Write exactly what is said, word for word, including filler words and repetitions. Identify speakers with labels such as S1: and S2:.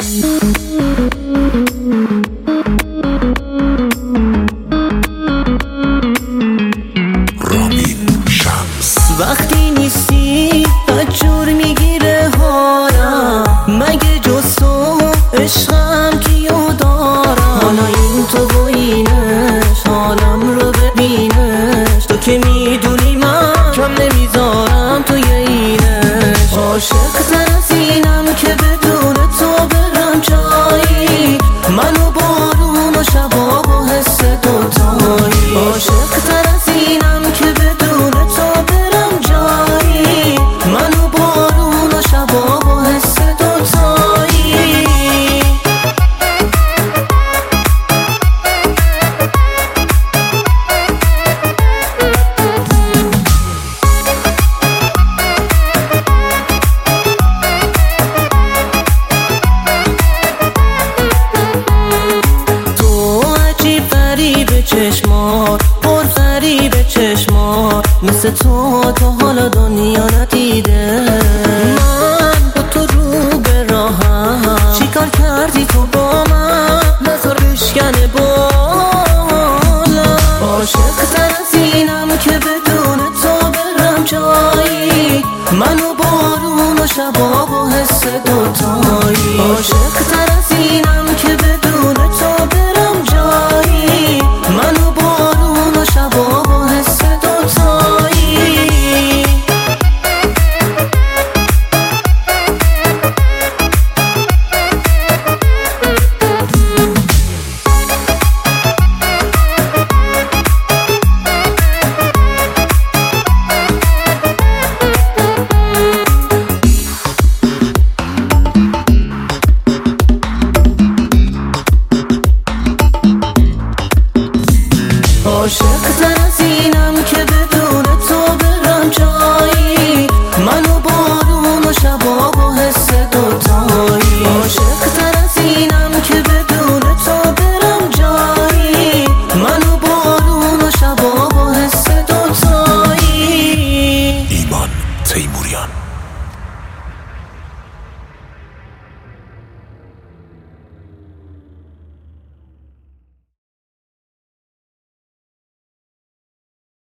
S1: وقتی نیستی بدجور میگیره حالم، مگه جز تو عشقم کیو دارم؟ حالا این تو و اینش حالم رو ببینش، تو که میدونی من کم نمیذارم توی اینش. عاشق تر از اینم که بدون تو برم جایی، منو بارون و شباب و حس دوتایی. عاشق تر از اینم که بدون تو برم جایی، منو بارون و شباب و حس دوتایی. تو عجیب غریب چشمات، پر فریب چشمات، مثل تو تا حالا دنیا ندیده. من با تو رو به راهم، چیکار کردی تو با